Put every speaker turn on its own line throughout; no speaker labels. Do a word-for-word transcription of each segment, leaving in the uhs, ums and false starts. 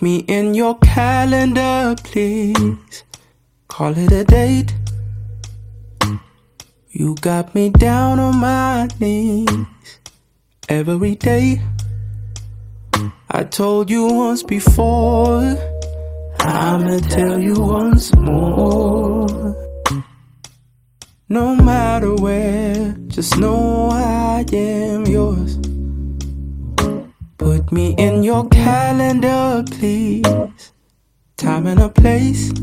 Put me in your calendar, please. Call it a date. You got me down on my knees every day. I told you once before, I'ma tell you once more. No matter where, just know I am yours. Put me in your calendar, please. Time and a place.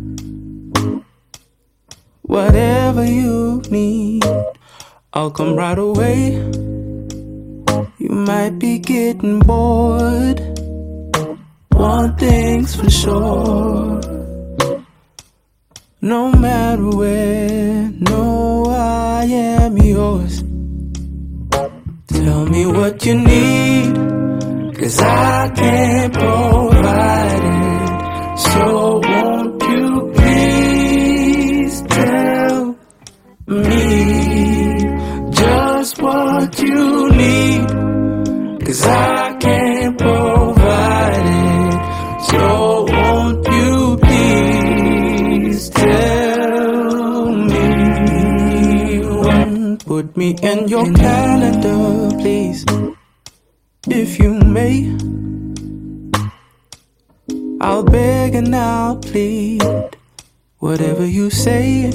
Whatever you need, I'll come right away. You might be getting bored. One thing's for sure, no matter where, no, I am yours. Tell me what you need, 'cause I can't provide it. So won't you please tell me just what you need, 'cause I can't provide it. So won't you please tell me when? Put me in your calendar, please, if you may. I'll beg and I'll plead, whatever you say.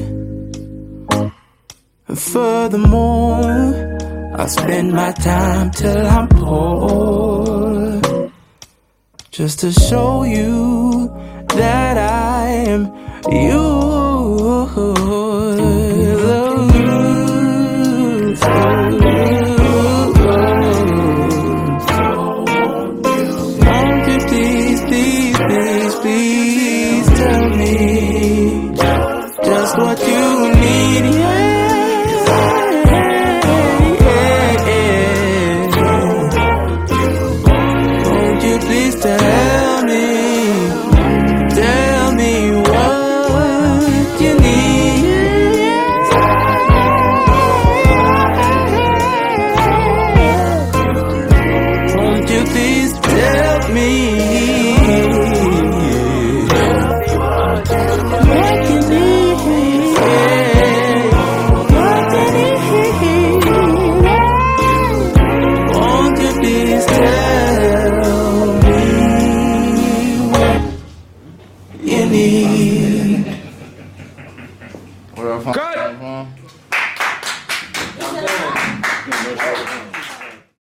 And furthermore, I'll spend my time till I'm poor, just to show you that I am yours. Won't you please, please, please, please tell me just what you need, yeah. Tell me, tell me what you need. Won't you please tell me what you need? What you need? Won't you please tell me you need?
Cut!